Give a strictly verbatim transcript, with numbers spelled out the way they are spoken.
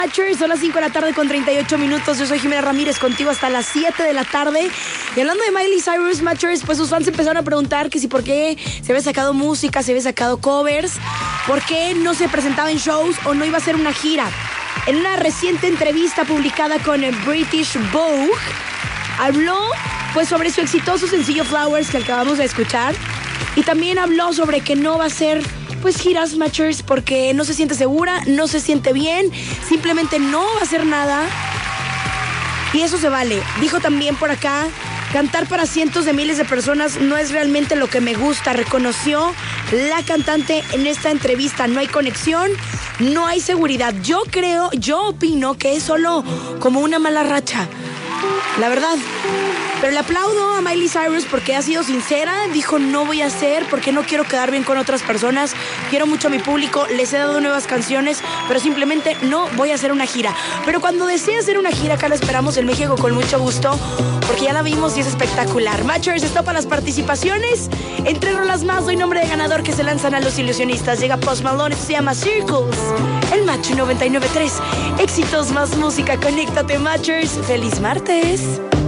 Son las cinco de la tarde con treinta y ocho minutos. Yo soy Jimena Ramírez, contigo hasta las siete de la tarde. Y hablando de Miley Cyrus, Matchers, pues sus fans empezaron a preguntar que si por qué se había sacado música, se había sacado covers, por qué no se presentaba en shows o no iba a hacer una gira. En una reciente entrevista publicada con el British Vogue, habló pues sobre su exitoso sencillo Flowers que acabamos de escuchar, y también habló sobre que no va a ser pues giras, Matchers, porque no se siente segura, no se siente bien, simplemente no va a hacer nada. Y eso se vale. Dijo también por acá, cantar para cientos de miles de personas no es realmente lo que me gusta. Reconoció la cantante en esta entrevista. No hay conexión, no hay seguridad. Yo creo, yo opino que es solo como una mala racha, la verdad. Pero le aplaudo a Miley Cyrus porque ha sido sincera. Dijo, no voy a hacer porque no quiero quedar bien con otras personas. Quiero mucho a mi público, les he dado nuevas canciones, pero simplemente no voy a hacer una gira. Pero cuando desee hacer una gira, acá la esperamos en México con mucho gusto, porque ya la vimos y es espectacular. Matchers, está para las participaciones. Entre rolas más, doy nombre de ganador que se lanzan a los ilusionistas. Llega Post Malone, esto se llama Circles. El Match noventa y nueve punto tres. Éxitos más música, conéctate, Matchers. ¡Feliz martes!